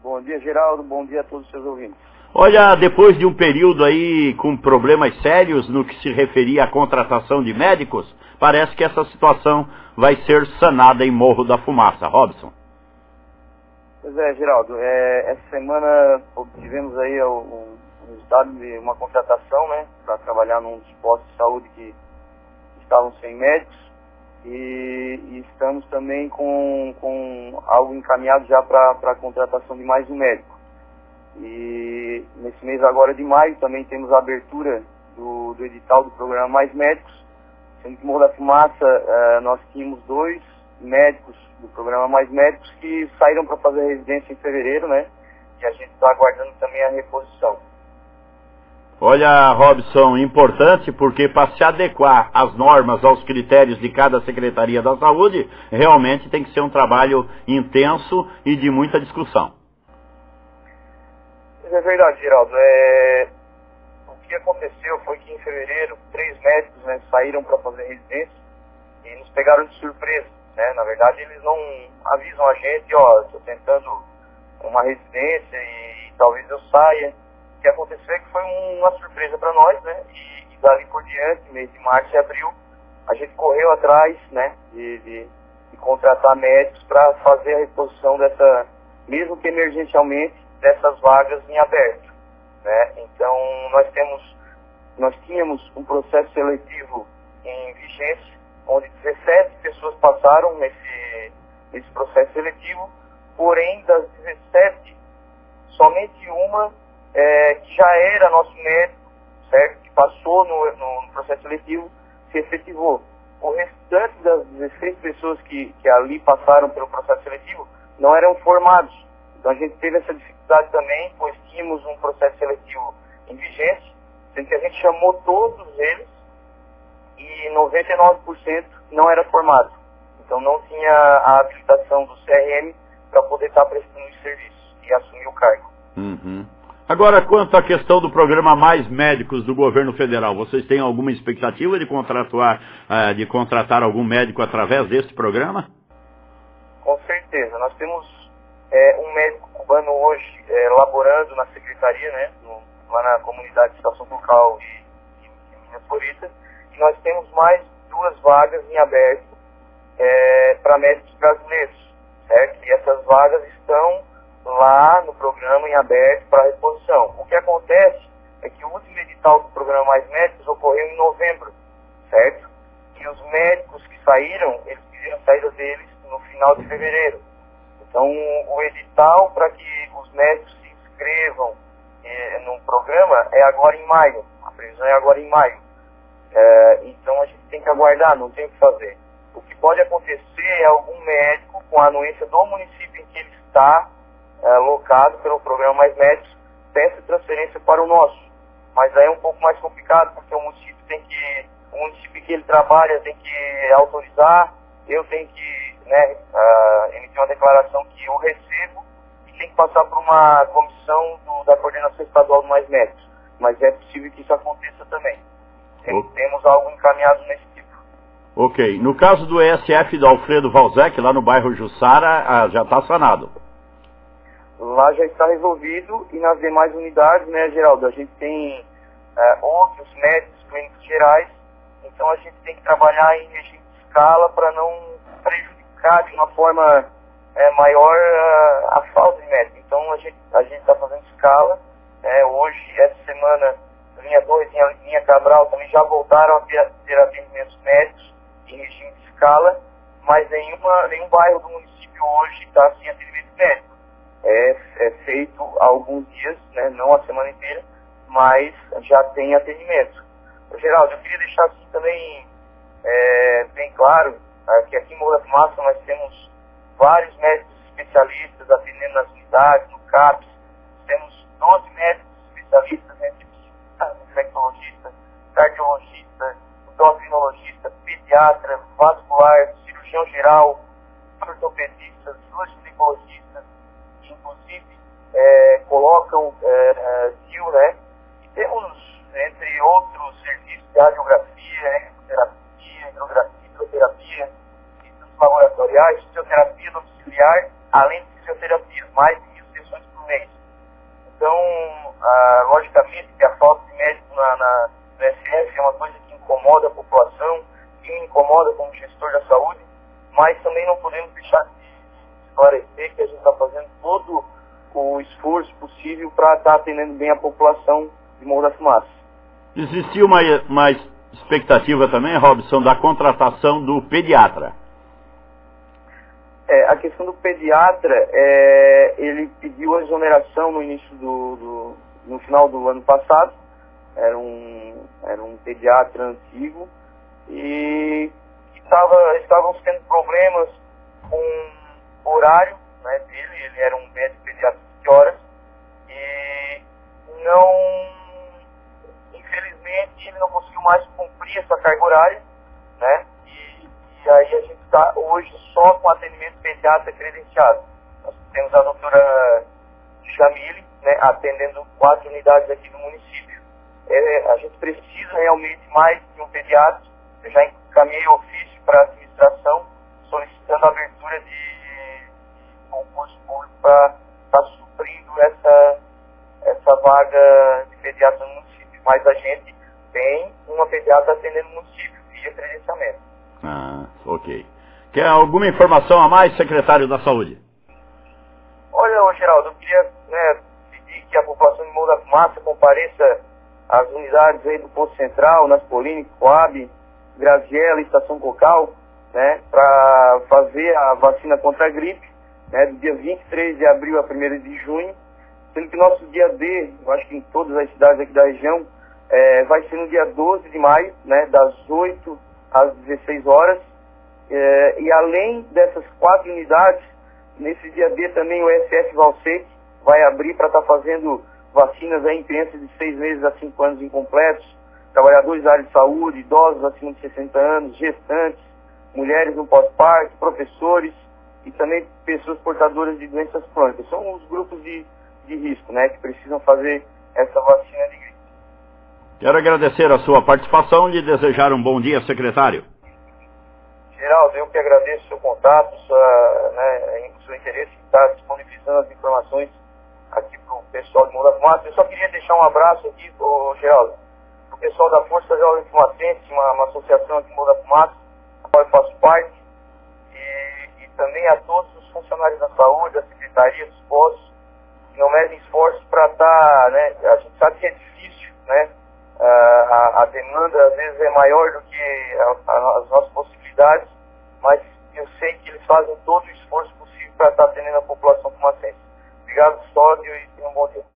Bom dia, Geraldo. Bom dia a todos os seus ouvintes. Olha, depois de um período aí com problemas sérios no que se referia à contratação de médicos, parece que essa situação vai ser sanada em Morro da Fumaça. Robson. Pois é, Geraldo. Essa semana obtivemos aí um resultado de uma contratação, né, para trabalhar num dos postos de saúde que estavam sem médicos e estamos também com algo encaminhado já para a contratação de mais um médico. E nesse mês agora de maio também temos a abertura do edital do programa Mais Médicos, sendo que Morro da Fumaça nós tínhamos 2 médicos do programa Mais Médicos que saíram para fazer residência em fevereiro, né? E a gente está aguardando também a reposição. Olha, Robson, importante porque para se adequar às normas, aos critérios de cada Secretaria da Saúde, realmente tem que ser um trabalho intenso e de muita discussão. É verdade, Geraldo. O que aconteceu foi que em fevereiro 3 médicos, né, saíram para fazer residência e nos pegaram de surpresa, né? Na verdade, eles não avisam a gente, estou tentando uma residência e talvez eu saia. O que aconteceu é que foi uma surpresa para nós, né? E dali por diante, mês de março e abril, a gente correu atrás, né, de contratar médicos para fazer a reposição mesmo que emergencialmente, dessas vagas em aberto, né? Então nós tínhamos um processo seletivo em vigência, onde 17 pessoas passaram nesse processo seletivo, porém das 17, somente uma que já era nosso médico, certo? Que passou no processo seletivo, se efetivou. O restante das 16 pessoas que ali passaram pelo processo seletivo não eram formados. Então a gente teve essa dificuldade também, pois tínhamos um processo seletivo em vigência, sendo que a gente chamou todos eles e 99% não era formado. Então não tinha a habilitação do CRM para poder estar prestando os serviços e assumir o cargo. Uhum. Agora, quanto à questão do programa Mais Médicos do governo federal, vocês têm alguma expectativa de contratar algum médico através desse programa? Com certeza. Nós temos um médico cubano hoje laborando na secretaria, né, lá na comunidade de Estação Turcal e Minas Florida, e nós temos mais 2 vagas em aberto para médicos brasileiros, certo? E essas vagas estão lá no programa em aberto para reposição. O que acontece é que o último edital do programa Mais Médicos ocorreu em novembro, certo? E os médicos que saíram, eles pediram a saída deles no final de fevereiro. Então, o edital para que os médicos se inscrevam no programa é agora em maio. A previsão é agora em maio. Então, a gente tem que aguardar, não tem o que fazer. O que pode acontecer é algum médico, com a anuência do município em que ele está locado pelo programa Mais Médicos, peça transferência para o nosso. Mas aí é um pouco mais complicado, porque o município que ele trabalha tem que autorizar, eu tenho que emitir uma declaração que eu recebo e tem que passar por uma comissão da coordenação estadual do Mais Médicos. Mas é possível que isso aconteça também. Temos algo encaminhado nesse tipo. Ok. No caso do ESF do Alfredo Valzec, lá no bairro Jussara, já está sanado. Lá já está resolvido e nas demais unidades, né, Geraldo, a gente tem outros médicos clínicos gerais, então a gente tem que trabalhar em regime de escala para não prejudicar de uma forma maior a falta de médico. Então a gente está fazendo escala. Hoje, essa semana, linha 2 e linha Cabral também já voltaram a ter atendimentos médicos em regime de escala, mas nenhum bairro do município hoje está sem atendimento médico. É feito há alguns dias, né, não a semana inteira, mas já tem atendimento. Geraldo, eu queria deixar assim também bem claro que aqui em Morro da Fumaça nós temos vários médicos especialistas atendendo nas unidades, no CAPS. Temos 12 médicos especialistas, infectologista, cardiologista, endocrinologista, pediatra, vascular, cirurgião geral, ortopedistas, ginecologistas, que inclusive colocam DIU, né? E temos, entre outros serviços, de radiografia, ecoterapia, hidroterapia, exames laboratoriais, fisioterapia domiciliar, além de fisioterapias, mais de 1.000 sessões por diretamente, que a falta de médicos no SF é uma coisa que incomoda a população, que me incomoda como gestor da saúde, mas também não podemos deixar de esclarecer que a gente está fazendo todo o esforço possível para estar atendendo bem a população de Morro da Fumaça. Existiu uma expectativa também, Robson, da contratação do pediatra. A questão do pediatra, ele pediu a exoneração no início no final do ano passado. Era um pediatra antigo e estavam tendo problemas com o horário, né, dele. Ele era um médico pediatra de horas e infelizmente ele não conseguiu mais cumprir essa carga horária, né? E aí a gente está hoje só com atendimento pediatra credenciado. Nós temos a doutora Jamile, né, atendendo 4 unidades aqui no município. A gente precisa realmente mais de um pediatra. Eu já encaminhei ofício para a administração solicitando a abertura de concurso público para estar suprindo essa vaga de pediatra no município. Mas a gente tem uma pediatra atendendo o município via credenciamento. Ok. Quer alguma informação a mais, secretário da Saúde? Olha, Geraldo, eu queria pedir que a população de Morro da Fumaça compareça às unidades aí do Posto Central, Naspolini, Coab, Graziella e Estação Cocal, né, para fazer a vacina contra a gripe, né, do dia 23 de abril a 1º de junho, sendo que nosso dia D, eu acho que em todas as cidades aqui da região, vai ser no dia 12 de maio, né, das 8 às 16 horas, e além dessas 4 unidades, nesse dia D também o SF Valsec vai abrir para estar fazendo vacinas em crianças de 6 meses a 5 anos incompletos, trabalhadores da área de saúde, idosos acima de 60 anos, gestantes, mulheres no pós-parto, professores e também pessoas portadoras de doenças crônicas. São os grupos de risco, né, que precisam fazer essa vacina de gripe. Quero agradecer a sua participação e lhe desejar um bom dia, secretário. Geraldo, eu que agradeço o seu contato, o seu interesse em estar disponibilizando as informações aqui para o pessoal de Morro da Fumaça. Eu só queria deixar um abraço aqui, Geraldo, para o pessoal da Força Jovem Fumacense, uma associação aqui em Morro da Fumaça, a qual eu faço parte, e também a todos os funcionários da saúde, da secretaria, dos postos, que não medem esforços para estar, né, a gente sabe que é difícil, né, a demanda às vezes é maior do que as nossas possibilidades, mas eu sei que eles fazem todo o esforço possível para estar atendendo a população fumacense. Obrigado, Sódio, e